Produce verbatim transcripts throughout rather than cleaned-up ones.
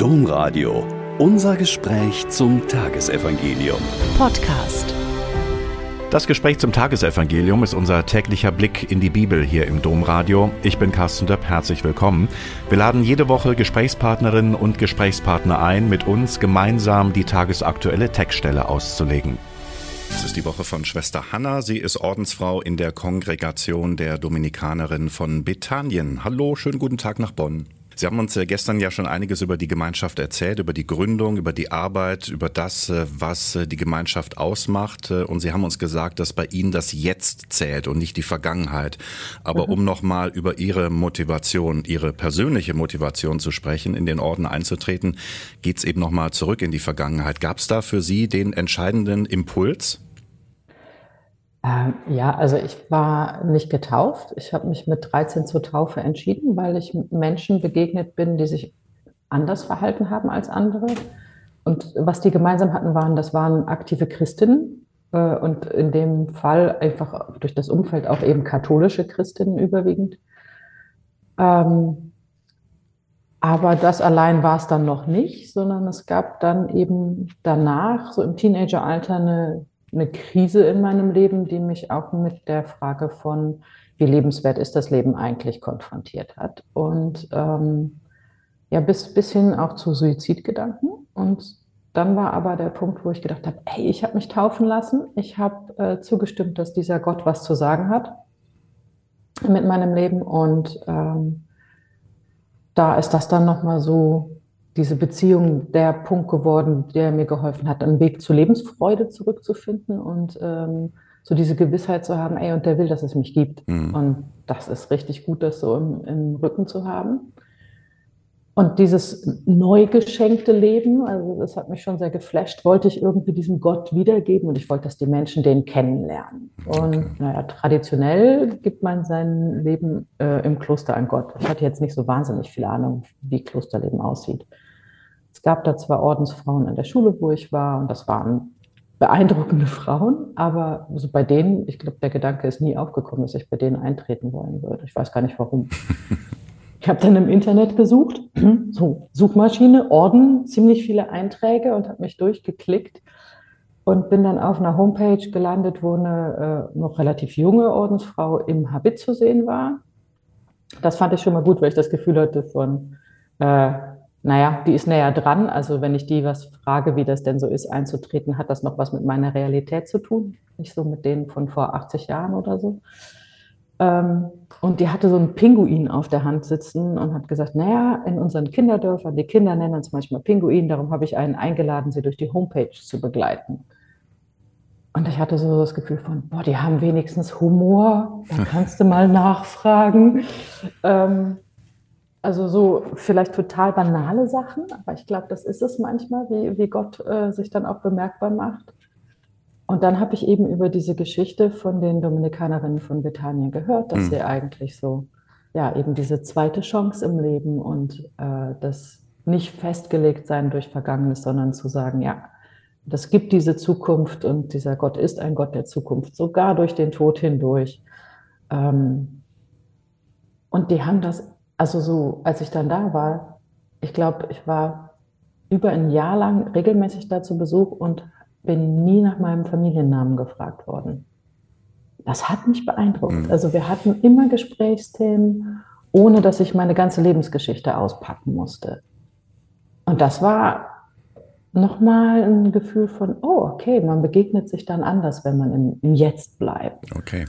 Domradio. Unser Gespräch zum Tagesevangelium. Podcast. Das Gespräch zum Tagesevangelium ist unser täglicher Blick in die Bibel hier im Domradio. Ich bin Carsten Döpp, herzlich willkommen. Wir laden jede Woche Gesprächspartnerinnen und Gesprächspartner ein, mit uns gemeinsam die tagesaktuelle Textstelle auszulegen. Es ist die Woche von Schwester Hanna. Sie ist Ordensfrau in der Kongregation der Dominikanerinnen von Bethanien. Hallo, schönen guten Tag nach Bonn. Sie haben uns gestern ja schon einiges über die Gemeinschaft erzählt, über die Gründung, über die Arbeit, über das, was die Gemeinschaft ausmacht. Und Sie haben uns gesagt, dass bei Ihnen das Jetzt zählt und nicht die Vergangenheit. Aber um nochmal über Ihre Motivation, Ihre persönliche Motivation zu sprechen, in den Orden einzutreten, geht's eben nochmal zurück in die Vergangenheit. Gab es da für Sie den entscheidenden Impuls? Ähm, ja, also ich war nicht getauft. Ich habe mich mit dreizehn zur Taufe entschieden, weil ich Menschen begegnet bin, die sich anders verhalten haben als andere. Und was die gemeinsam hatten, waren, das waren aktive Christinnen äh, und in dem Fall einfach durch das Umfeld auch eben katholische Christinnen überwiegend. Ähm, aber das allein war es dann noch nicht, sondern es gab dann eben danach, so im Teenageralter, eine eine Krise in meinem Leben, die mich auch mit der Frage von, wie lebenswert ist das Leben eigentlich, konfrontiert hat. Und ähm, ja, bis, bis hin auch zu Suizidgedanken. Und dann war aber der Punkt, wo ich gedacht habe, hey, ich habe mich taufen lassen. Ich habe äh, zugestimmt, dass dieser Gott was zu sagen hat mit meinem Leben. Und ähm, da ist das dann nochmal so, diese Beziehung der Punkt geworden, der mir geholfen hat, einen Weg zur Lebensfreude zurückzufinden und ähm, so diese Gewissheit zu haben, ey, und der will, dass es mich gibt. Mhm. Und das ist richtig gut, das so im, im Rücken zu haben. Und dieses neu geschenkte Leben, also das hat mich schon sehr geflasht, wollte ich irgendwie diesem Gott wiedergeben und ich wollte, dass die Menschen den kennenlernen. Okay. Und naja, traditionell gibt man sein Leben äh, im Kloster an Gott. Ich hatte jetzt nicht so wahnsinnig viel Ahnung, wie Klosterleben aussieht. Es gab da zwar Ordensfrauen in der Schule, wo ich war, und das waren beeindruckende Frauen, aber also bei denen, ich glaube, der Gedanke ist nie aufgekommen, dass ich bei denen eintreten wollen würde. Ich weiß gar nicht, warum. Ich habe dann im Internet gesucht, so Suchmaschine, Orden, ziemlich viele Einträge und habe mich durchgeklickt und bin dann auf einer Homepage gelandet, wo eine äh, noch relativ junge Ordensfrau im Habit zu sehen war. Das fand ich schon mal gut, weil ich das Gefühl hatte von, äh, naja, die ist näher dran. Also wenn ich die was frage, wie das denn so ist, einzutreten, hat das noch was mit meiner Realität zu tun. Nicht so mit denen von vor achtzig Jahren oder so. Ähm, und die hatte so einen Pinguin auf der Hand sitzen und hat gesagt, naja, in unseren Kinderdörfern, die Kinder nennen uns manchmal Pinguin, darum habe ich einen eingeladen, sie durch die Homepage zu begleiten. Und ich hatte so das Gefühl von, boah, die haben wenigstens Humor, da kannst du mal nachfragen. Ähm, also so vielleicht total banale Sachen, aber ich glaube, das ist es manchmal, wie, wie Gott äh, sich dann auch bemerkbar macht. Und dann habe ich eben über diese Geschichte von den Dominikanerinnen von Bethanien gehört, dass mhm. sie eigentlich so, ja, eben diese zweite Chance im Leben und äh, das nicht festgelegt sein durch Vergangenes, sondern zu sagen, ja, das gibt diese Zukunft und dieser Gott ist ein Gott der Zukunft, sogar durch den Tod hindurch. Ähm, und die haben das, also so, als ich dann da war, ich glaube, ich war über ein Jahr lang regelmäßig da zu Besuch und bin nie nach meinem Familiennamen gefragt worden. Das hat mich beeindruckt. Mhm. Also wir hatten immer Gesprächsthemen, ohne dass ich meine ganze Lebensgeschichte auspacken musste. Und das war nochmal ein Gefühl von, oh, okay, man begegnet sich dann anders, wenn man im, im Jetzt bleibt. Okay.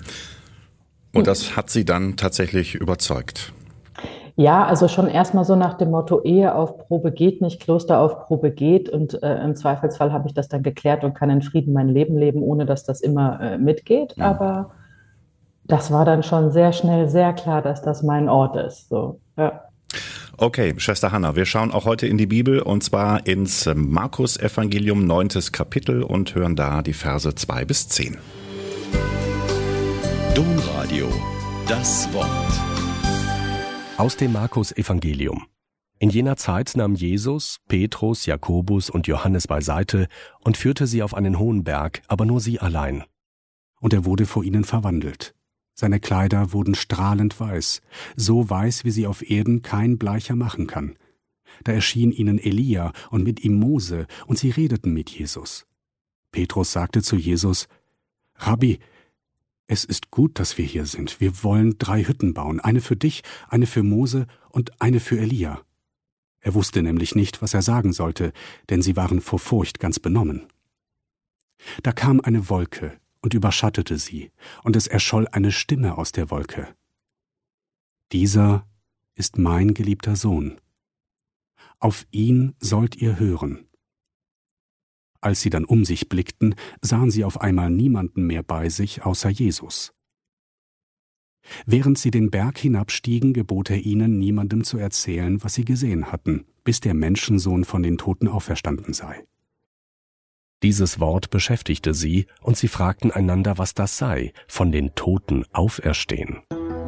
Und das hat Sie dann tatsächlich überzeugt? Ja, also schon erstmal so nach dem Motto, Ehe auf Probe geht nicht, Kloster auf Probe geht und äh, im Zweifelsfall habe ich das dann geklärt und kann in Frieden mein Leben leben, ohne dass das immer äh, mitgeht. Ja. Aber das war dann schon sehr schnell sehr klar, dass das mein Ort ist. So, ja. Okay, Schwester Hanna, wir schauen auch heute in die Bibel und zwar ins Markus-Evangelium, neuntes Kapitel und hören da die Verse zwei bis zehn. Domradio, das Wort. Aus dem Markus-Evangelium. In jener Zeit nahm Jesus Petrus, Jakobus und Johannes beiseite und führte sie auf einen hohen Berg, aber nur sie allein. Und er wurde vor ihnen verwandelt. Seine Kleider wurden strahlend weiß, so weiß, wie sie auf Erden kein Bleicher machen kann. Da erschien ihnen Elia und mit ihm Mose, und sie redeten mit Jesus. Petrus sagte zu Jesus: Rabbi, es ist gut, dass wir hier sind. Wir wollen drei Hütten bauen, eine für dich, eine für Mose und eine für Elia. Er wusste nämlich nicht, was er sagen sollte, denn sie waren vor Furcht ganz benommen. Da kam eine Wolke und überschattete sie, und es erscholl eine Stimme aus der Wolke: Dieser ist mein geliebter Sohn. Auf ihn sollt ihr hören. Als sie dann um sich blickten, sahen sie auf einmal niemanden mehr bei sich außer Jesus. Während sie den Berg hinabstiegen, gebot er ihnen, niemandem zu erzählen, was sie gesehen hatten, bis der Menschensohn von den Toten auferstanden sei. Dieses Wort beschäftigte sie, und sie fragten einander, was das sei, von den Toten auferstehen.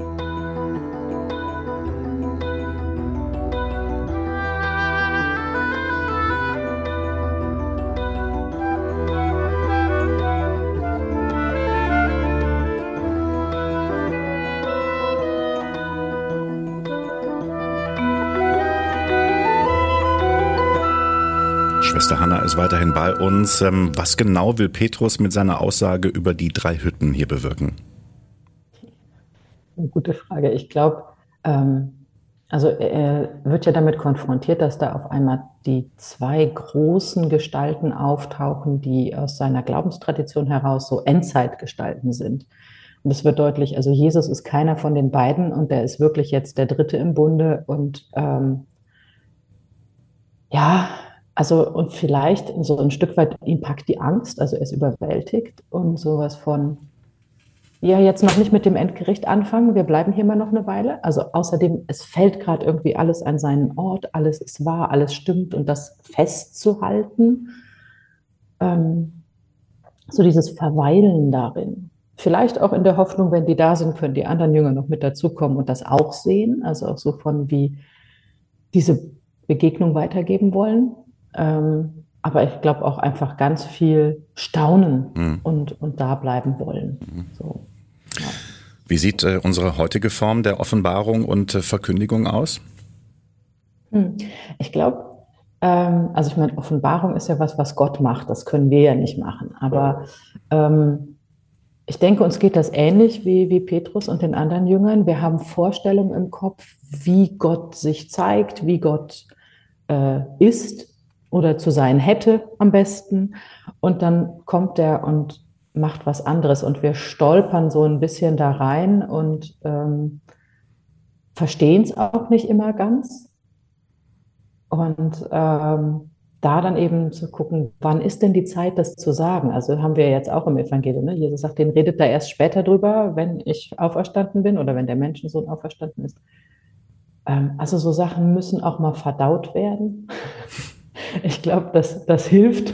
Schwester Hanna ist weiterhin bei uns. Was genau will Petrus mit seiner Aussage über die drei Hütten hier bewirken? Eine gute Frage. Ich glaube, ähm, also er wird ja damit konfrontiert, dass da auf einmal die zwei großen Gestalten auftauchen, die aus seiner Glaubenstradition heraus so Endzeitgestalten sind. Und es wird deutlich, also Jesus ist keiner von den beiden und der ist wirklich jetzt der Dritte im Bunde und ähm, ja, also und vielleicht so ein Stück weit ihn packt die Angst, also er ist überwältigt und sowas von, ja, jetzt noch nicht mit dem Endgericht anfangen, wir bleiben hier mal noch eine Weile. Also außerdem, es fällt gerade irgendwie alles an seinen Ort, alles ist wahr, alles stimmt und das festzuhalten, ähm, so dieses Verweilen darin. Vielleicht auch in der Hoffnung, wenn die da sind, können die anderen Jünger noch mit dazukommen und das auch sehen, also auch so von wie diese Begegnung weitergeben wollen. Ähm, aber ich glaube auch einfach ganz viel staunen mhm. und, und da bleiben wollen. Mhm. So, ja. Wie sieht äh, unsere heutige Form der Offenbarung und äh, Verkündigung aus? Hm. Ich glaube, ähm, also ich meine, Offenbarung ist ja was, was Gott macht. Das können wir ja nicht machen. Aber ähm, ich denke, uns geht das ähnlich wie, wie Petrus und den anderen Jüngern. Wir haben Vorstellungen im Kopf, wie Gott sich zeigt, wie Gott äh, ist oder zu sein hätte am besten. Und dann kommt er und macht was anderes. Und wir stolpern so ein bisschen da rein und ähm, verstehen es auch nicht immer ganz. Und ähm, da dann eben zu gucken, wann ist denn die Zeit, das zu sagen? Also haben wir jetzt auch im Evangelium, ne? Jesus sagt, den redet da erst später drüber, wenn ich auferstanden bin oder wenn der Menschensohn auferstanden ist. Ähm, also so Sachen müssen auch mal verdaut werden. Ich glaube, das, das hilft,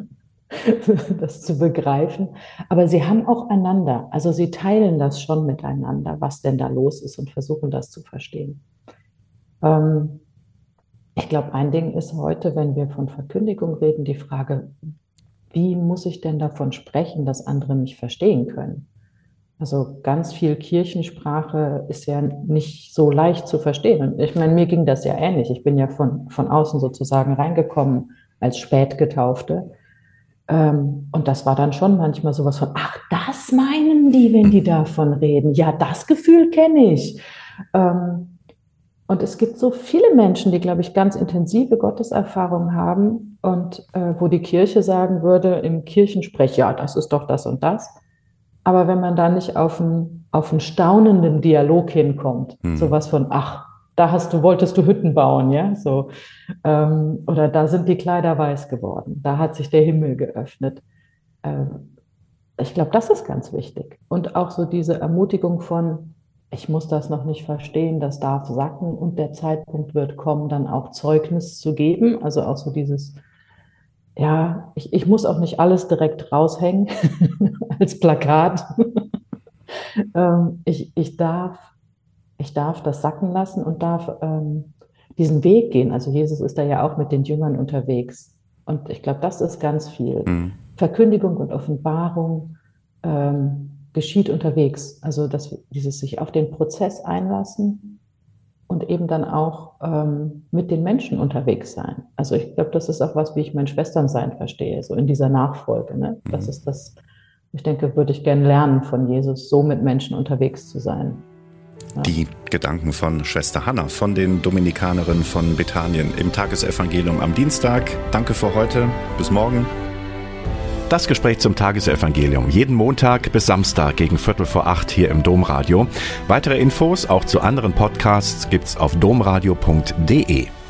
das zu begreifen. Aber sie haben auch einander, also sie teilen das schon miteinander, was denn da los ist und versuchen das zu verstehen. Ähm, ich glaube, ein Ding ist heute, wenn wir von Verkündigung reden, die Frage, wie muss ich denn davon sprechen, dass andere mich verstehen können? Also ganz viel Kirchensprache ist ja nicht so leicht zu verstehen. Und ich meine, mir ging das ja ähnlich. Ich bin ja von, von außen sozusagen reingekommen als Spätgetaufte. Ähm, und das war dann schon manchmal sowas von, ach, das meinen die, wenn die davon reden. Ja, das Gefühl kenne ich. Ähm, und es gibt so viele Menschen, die, glaube ich, ganz intensive Gotteserfahrungen haben und äh, wo die Kirche sagen würde, im Kirchensprech, ja, das ist doch das und das. Aber wenn man da nicht auf einen, auf einen staunenden Dialog hinkommt, hm. sowas von, ach, da hast du, wolltest du Hütten bauen, ja, so, ähm, oder da sind die Kleider weiß geworden, da hat sich der Himmel geöffnet. Ähm, ich glaube, das ist ganz wichtig. Und auch so diese Ermutigung von, ich muss das noch nicht verstehen, das darf sacken und der Zeitpunkt wird kommen, dann auch Zeugnis zu geben, also auch so dieses, ja, ich, ich muss auch nicht alles direkt raushängen als Plakat. ähm, ich, ich, darf, ich darf das sacken lassen und darf ähm, diesen Weg gehen. Also Jesus ist da ja auch mit den Jüngern unterwegs. Und ich glaube, das ist ganz viel. Mhm. Verkündigung und Offenbarung ähm, geschieht unterwegs. Also das, dieses sich auf den Prozess einlassen und eben dann auch ähm, mit den Menschen unterwegs sein. Also ich glaube, das ist auch was, wie ich mein Schwesternsein verstehe, so in dieser Nachfolge. Ne? Das ist das, ich denke, würde ich gerne lernen von Jesus, so mit Menschen unterwegs zu sein. Ja. Die Gedanken von Schwester Hanna von den Dominikanerinnen von Bethanien im Tagesevangelium am Dienstag. Danke für heute. Bis morgen. Das Gespräch zum Tagesevangelium jeden Montag bis Samstag gegen Viertel vor acht hier im Domradio. Weitere Infos auch zu anderen Podcasts gibt's auf domradio punkt de.